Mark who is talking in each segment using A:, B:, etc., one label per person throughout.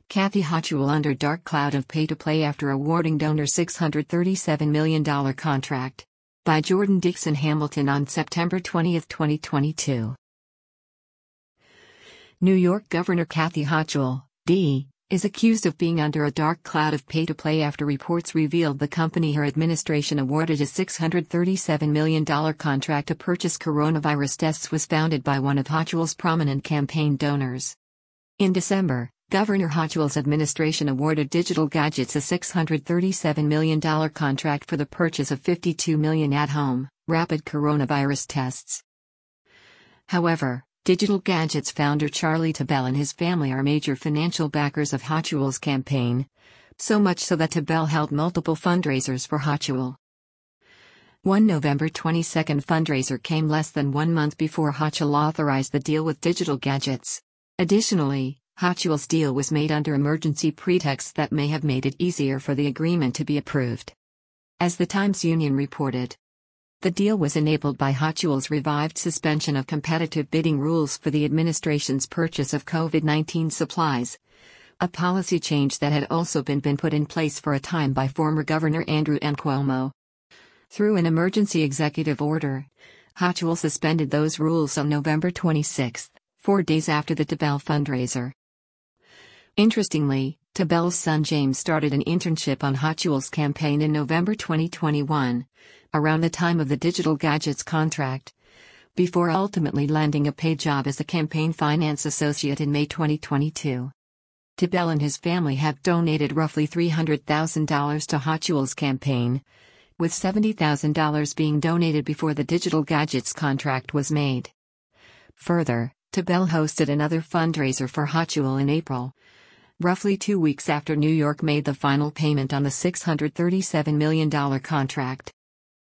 A: Kathy Hochul under dark cloud of pay-to-play after awarding donor $637 million contract. By Jordan Dixon Hamilton on September 20, 2022. New York Governor Kathy Hochul, D., is accused of being under a dark cloud of pay-to-play after reports revealed the company her administration awarded a $637 million contract to purchase coronavirus tests was founded by one of Hochul's prominent campaign donors. In December, Governor Hochul's administration awarded Digital Gadgets a $637 million contract for the purchase of 52 million at-home, rapid coronavirus tests. However, Digital Gadgets founder Charlie Tobel and his family are major financial backers of Hochul's campaign, so much so that Tobel held multiple fundraisers for Hochul. One November 22 fundraiser came less than 1 month before Hochul authorized the deal with Digital Gadgets. Additionally, Hochul's deal was made under emergency pretexts that may have made it easier for the agreement to be approved. As the Times-Union reported, the deal was enabled by Hochul's revived suspension of competitive bidding rules for the administration's purchase of COVID-19 supplies, a policy change that had also been put in place for a time by former Governor Andrew M. Cuomo. Through an emergency executive order, Hochul suspended those rules on November 26, 4 days after the Tobel fundraiser. Interestingly, Tobel's son James started an internship on Hochul's campaign in November 2021, around the time of the Digital Gadgets contract, before ultimately landing a paid job as a campaign finance associate in May 2022. Tobel and his family have donated roughly $300,000 to Hochul's campaign, with $70,000 being donated before the Digital Gadgets contract was made. Further, Tobel hosted another fundraiser for Hochul in April, roughly 2 weeks after New York made the final payment on the $637 million contract.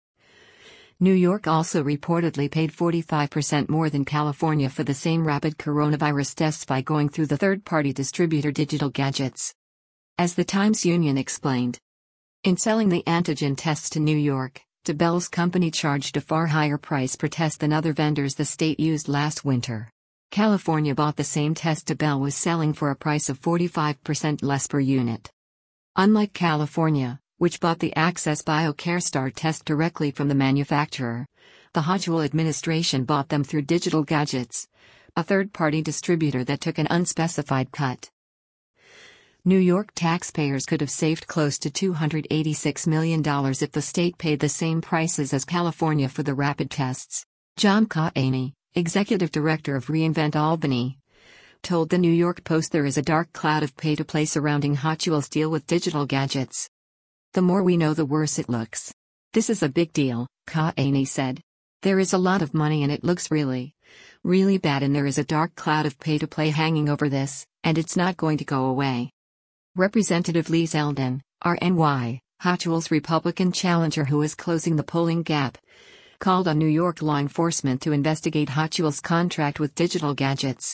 A: New York also reportedly paid 45% more than California for the same rapid coronavirus tests by going through the third-party distributor Digital Gadgets. As the Times-Union explained, in selling the antigen tests to New York, Tobel's company charged a far higher price per test than other vendors the state used last winter. California bought the same test Tobel was selling for a price of 45% less per unit. Unlike California, which bought the Access BioCareStar test directly from the manufacturer, the Hochul administration bought them through Digital Gadgets, a third-party distributor that took an unspecified cut. New York taxpayers could have saved close to $286 million if the state paid the same prices as California for the rapid tests. John Kaani, executive director of reInvent Albany, told the New York Post there is a dark cloud of pay-to-play surrounding Hochul's deal with Digital Gadgets. The more we know, the worse it looks. This is a big deal, Kaani said. There is a lot of money and it looks really, really bad, and there is a dark cloud of pay-to-play hanging over this, and it's not going to go away. Representative Lee Zeldin, RNY, Hochul's Republican challenger who is closing the polling gap, called on New York law enforcement to investigate Hochul's contract with Digital Gadgets.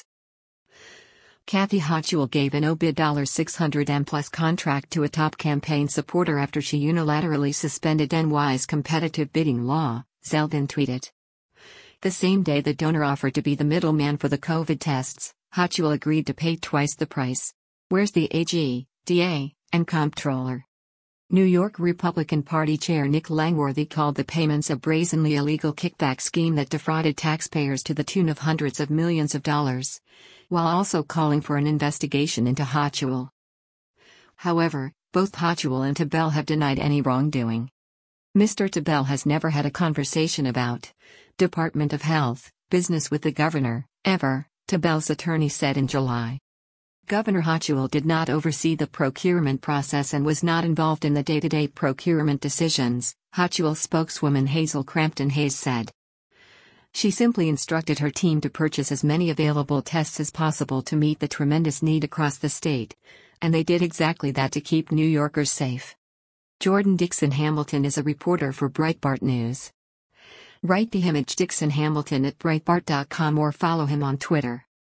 A: Kathy Hochul gave an OBID $600M+ contract to a top campaign supporter after she unilaterally suspended NY's competitive bidding law, Zeldin tweeted. The same day the donor offered to be the middleman for the COVID tests, Hochul agreed to pay twice the price. Where's the AG, DA, and comptroller? New York Republican Party Chair Nick Langworthy called the payments a brazenly illegal kickback scheme that defrauded taxpayers to the tune of hundreds of millions of dollars, while also calling for an investigation into Hochul. However, both Hochul and Tobel have denied any wrongdoing. Mr. Tobel has never had a conversation about Department of Health business with the governor, ever, Tobel's attorney said in July. Governor Hochul did not oversee the procurement process and was not involved in the day-to-day procurement decisions, Hochul spokeswoman Hazel Crampton Hayes said. She simply instructed her team to purchase as many available tests as possible to meet the tremendous need across the state, and they did exactly that to keep New Yorkers safe. Jordan Dixon Hamilton is a reporter for Breitbart News. Write the image Dixon Hamilton at Breitbart.com or follow him on Twitter.